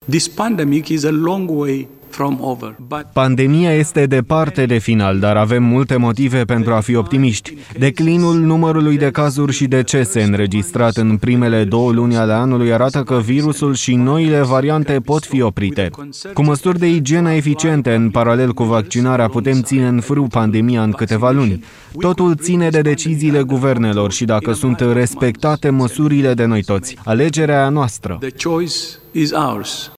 This pandemic is a long way from over. Pandemia este departe de final, dar avem multe motive pentru a fi optimiști. Declinul numărului de cazuri și decese înregistrat în primele 2 luni ale anului arată că virusul și noile variante pot fi oprite. Cu măsuri de igienă eficiente, în paralel cu vaccinarea, putem ține în frâu pandemia în câteva luni. Totul ține de deciziile guvernelor și dacă sunt respectate măsurile de noi toți. Alegerea noastră. The choice is ours.